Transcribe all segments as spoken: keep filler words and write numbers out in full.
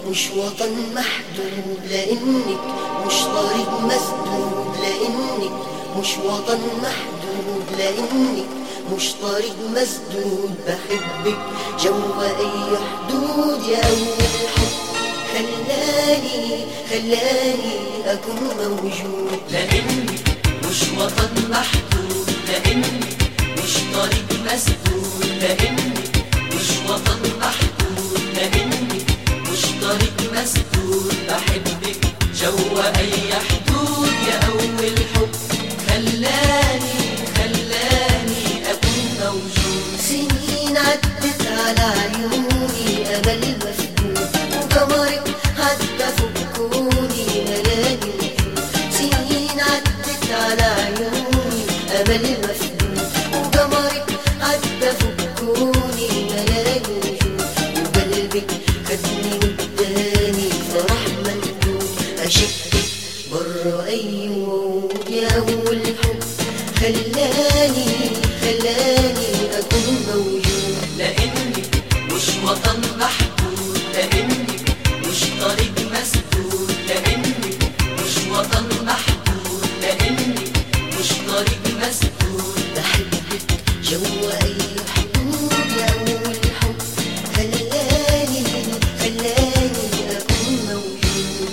مش وطن محدود، لانك مش طريق مسدود، لانك مش وطن محدود، لانك مش طريق مسدود. بحبك جوا اي حدود يا اول حب، خلاني خلاني اكون موجود. لانك مش وطن محدود، لانك مش طريق مسدود، لانك مش وطن محدود، لانك مش طريق مسدود. بحبك جوا اي حدود يا اول حب، خلاني خلاني اكون موجود. سنين عدت على عيوني امل مفقود، وقمرك عدى فوق كوني ملاني وجود. سنين عدت على عيوني امل مفقود، وقمرك عدى فوق كوني ملاني وجود. وقلبك خدني وداني فرح مندود، اشكك برا اي وعود يا اول حب، خلاني خلاني اكون موجود. لانك مش وطن محدود، لانك مش طريق مسدود، لانك مش وطن محدود، لانك مش طريق مسدود. بحبك جوا اي حدود يا اول حب، خلاني خلاني اكون موجود.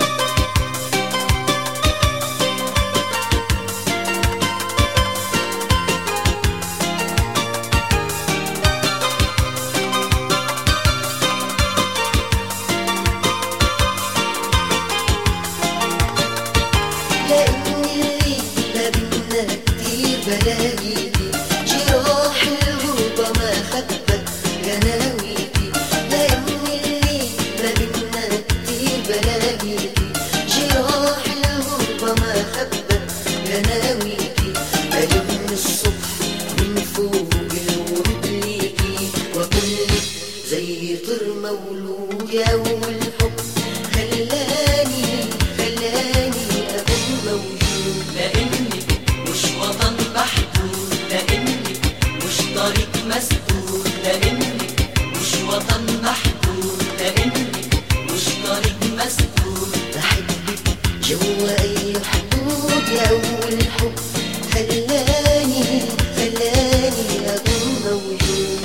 لاني ما بينا كتير بلاقيكي، جراح الغربة ما خبت جناويكي. لاني ما بينا كتير بلاقيكي، جراح الغربة ما خبت جناويكي. ألم الصبح من فوق الورود ليكي، وكلك زي طير مولود يا أول حب، خلاني خلاني أكون موجود. لانك مش وطن محدود، لانك مش طريق مسدود، لانك مش وطن محدود، لانك مش طريق مسدود. بحبك جوا أي حدود يا أول حب، خلاني خلاني أكون موجود.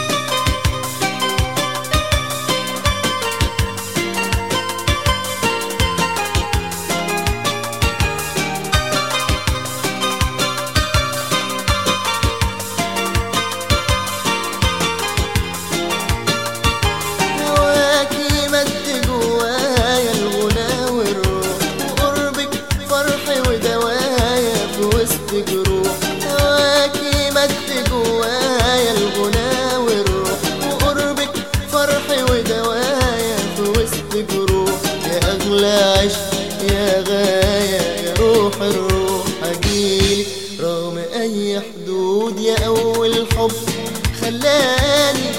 هواكي مد جوايا الغنى والروح، وقربك فرح ودوايا في وسط جروح. هواكي مد جوايا الغنى والروح، وقربك فرح ودوايا في وسط جروح. يا أغلى عشق يا غاية يا روح الروح، أجيلك رغم أي حدود يا أول حب، خلاني